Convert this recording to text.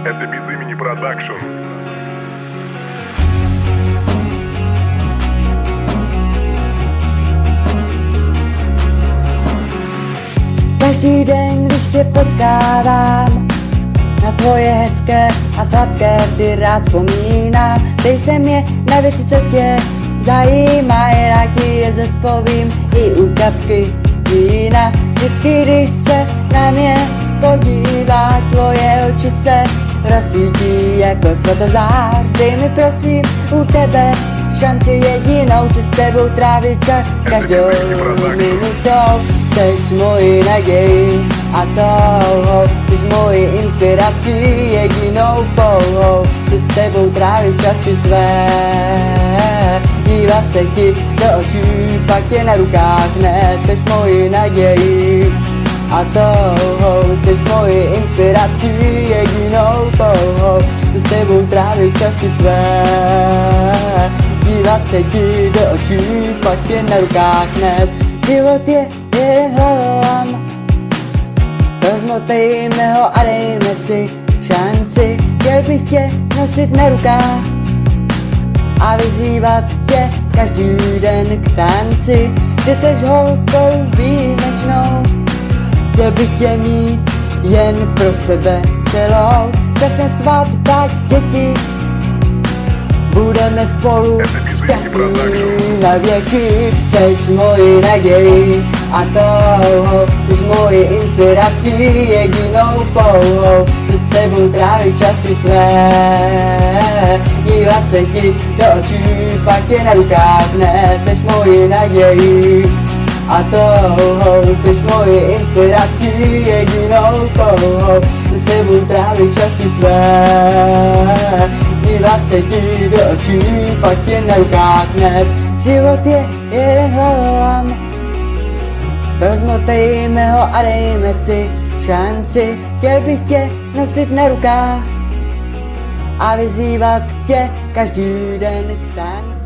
Это без имени продакшн. Každý den, když tě potkávám, na tvoje hezké a sladké ty rád vzpomínám. Dej se mě na věci, co tě zajímají, rád ti je zodpovím i u kapky vína. Vždycky, když se na mě podíváš, tvoje oči se rozsvítí jako světozář. Dej mi prosím u tebe šanci jedinou, si s tebou trávit čas každou minutou. Seš mojí naději a touhou, jsi mojí inspirací jedinou pouhou. Si s tebou trávit časy své, dívat se ti do očí, pak tě na rukách nést. Seš mojí naději a touhou, seš mojí inspirací jedinou pouhou. Si s tebou trávit časy své, dívat se ti do očí, pak tě na rukách nést. Život je jeden hlavolám, rozmotejme ho a dejme si šanci. Chtěl bych tě nosit na rukách a vyzývat tě každý den k tanci. Ty seš holkou výjimečnou, chtěl bych tě mít jen pro sebe celou. Časem svatba, děti, budeme spolu šťastní na věky. Seš mojí naději a touhou, jsi mojí inspirací jedinou pouhou. S tebou trávit časy své, dívat se ti do očí, pak tě na rukách nést. Seš mojí naději a touhou, jsi mojí inspirací jedinou pouhou. S tebou trávit časy své, dívat se ti do očí, pak tě na rukách nést. Život je jeden hlavolám, rozmotejme ho a dejme si šanci. Chtěl bych tě nosit na rukách a vyzývat tě každý den k tanci.